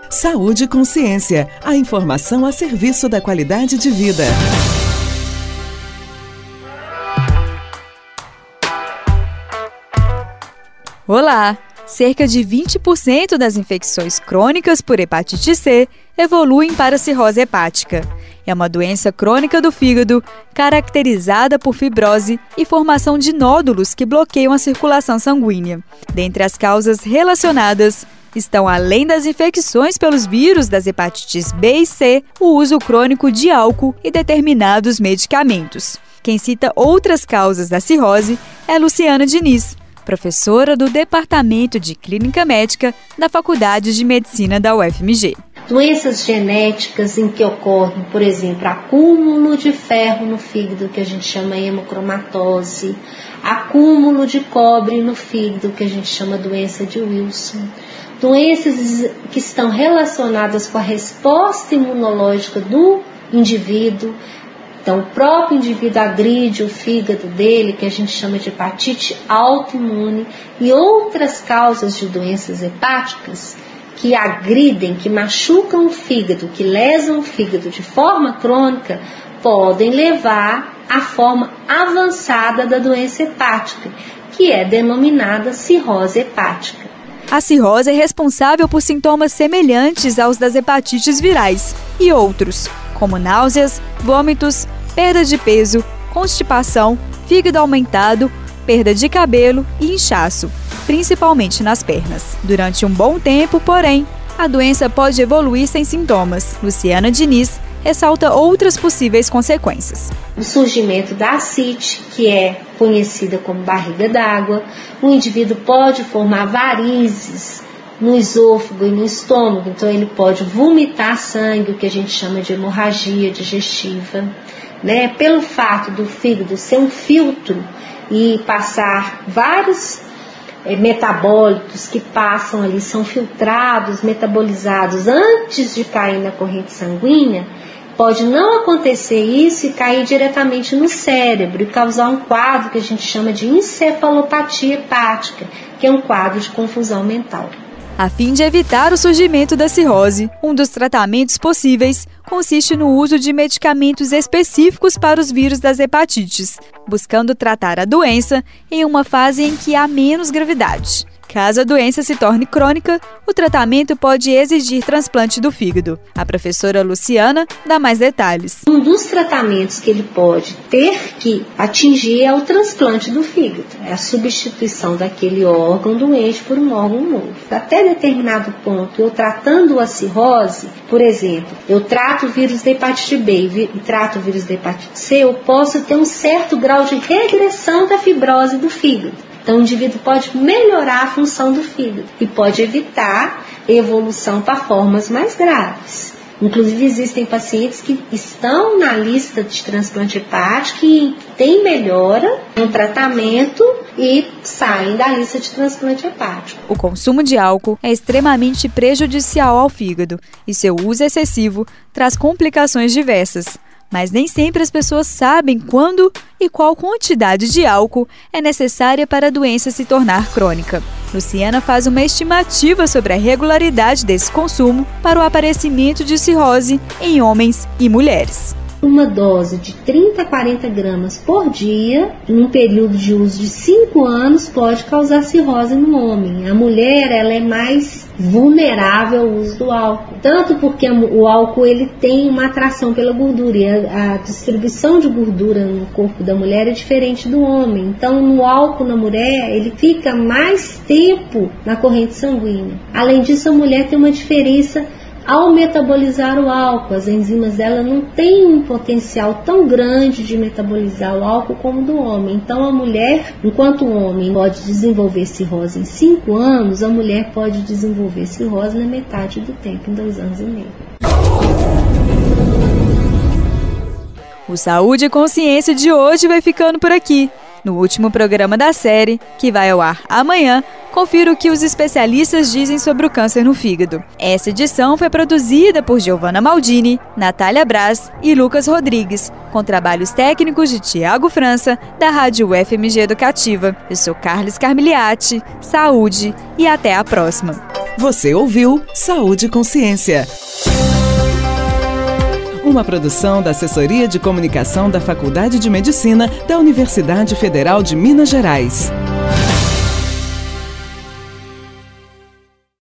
Saúde e Consciência, a informação a serviço da qualidade de vida. Olá! Cerca de 20% das infecções crônicas por hepatite C evoluem para cirrose hepática. É uma doença crônica do fígado, caracterizada por fibrose e formação de nódulos que bloqueiam a circulação sanguínea. Dentre as causas relacionadas estão, além das infecções pelos vírus das hepatites B e C, o uso crônico de álcool e determinados medicamentos. Quem cita outras causas da cirrose é Luciana Diniz, professora do Departamento de Clínica Médica da Faculdade de Medicina da UFMG. Doenças genéticas em que ocorre, por exemplo, acúmulo de ferro no fígado, que a gente chama hemocromatose, acúmulo de cobre no fígado, que a gente chama doença de Wilson. Doenças que estão relacionadas com a resposta imunológica do indivíduo. Então, o próprio indivíduo agride o fígado dele, que a gente chama de hepatite autoimune, e outras causas de doenças hepáticas que agridem, que machucam o fígado, que lesam o fígado de forma crônica, podem levar à forma avançada da doença hepática, que é denominada cirrose hepática. A cirrose é responsável por sintomas semelhantes aos das hepatites virais e outros, como náuseas, vômitos, perda de peso, constipação, fígado aumentado, perda de cabelo e inchaço, principalmente nas pernas. Durante um bom tempo, porém, a doença pode evoluir sem sintomas. Luciana Diniz ressalta outras possíveis consequências. O surgimento da ascite, que é conhecida como barriga d'água. O indivíduo pode formar varizes no esôfago e no estômago, então ele pode vomitar sangue, o que a gente chama de hemorragia digestiva, né? Pelo fato do fígado ser um filtro e passar vários metabólitos que passam ali, são filtrados, metabolizados antes de cair na corrente sanguínea, pode não acontecer isso e cair diretamente no cérebro e causar um quadro que a gente chama de encefalopatia hepática, que é um quadro de confusão mental. A fim de evitar o surgimento da cirrose, um dos tratamentos possíveis consiste no uso de medicamentos específicos para os vírus das hepatites, buscando tratar a doença em uma fase em que há menos gravidade. Caso a doença se torne crônica, o tratamento pode exigir transplante do fígado. A professora Luciana dá mais detalhes. Um dos tratamentos que ele pode ter que atingir é o transplante do fígado. É a substituição daquele órgão doente por um órgão novo. Até determinado ponto, eu tratando a cirrose, por exemplo, eu trato o vírus da hepatite B e trato o vírus da hepatite C, eu posso ter um certo grau de regressão da fibrose do fígado. Então, o indivíduo pode melhorar a função do fígado e pode evitar evolução para formas mais graves. Inclusive, existem pacientes que estão na lista de transplante hepático e têm melhora no tratamento e saem da lista de transplante hepático. O consumo de álcool é extremamente prejudicial ao fígado e seu uso excessivo traz complicações diversas. Mas nem sempre as pessoas sabem quando e qual quantidade de álcool é necessária para a doença se tornar crônica. Luciana faz uma estimativa sobre a regularidade desse consumo para o aparecimento de cirrose em homens e mulheres. Uma dose de 30 a 40 gramas por dia, em um período de uso de 5 anos, pode causar cirrose no homem. A mulher, ela é mais vulnerável ao uso do álcool. Tanto porque o álcool ele tem uma atração pela gordura e a distribuição de gordura no corpo da mulher é diferente do homem. Então, no álcool na mulher, ele fica mais tempo na corrente sanguínea. Além disso, a mulher tem uma diferença ao metabolizar o álcool. As enzimas dela não têm um potencial tão grande de metabolizar o álcool como o do homem. Então, a mulher, enquanto o homem pode desenvolver cirrose em 5 anos, a mulher pode desenvolver cirrose na metade do tempo, em 2 anos e meio. O Saúde e Consciência de hoje vai ficando por aqui. No último programa da série, que vai ao ar amanhã, confira o que os especialistas dizem sobre o câncer no fígado. Essa edição foi produzida por Giovanna Maldini, Natália Braz e Lucas Rodrigues, com trabalhos técnicos de Tiago França, da Rádio UFMG Educativa. Eu sou Carles Carmiliati, saúde e até a próxima! Você ouviu Saúde e Consciência. Uma produção da Assessoria de Comunicação da Faculdade de Medicina da Universidade Federal de Minas Gerais.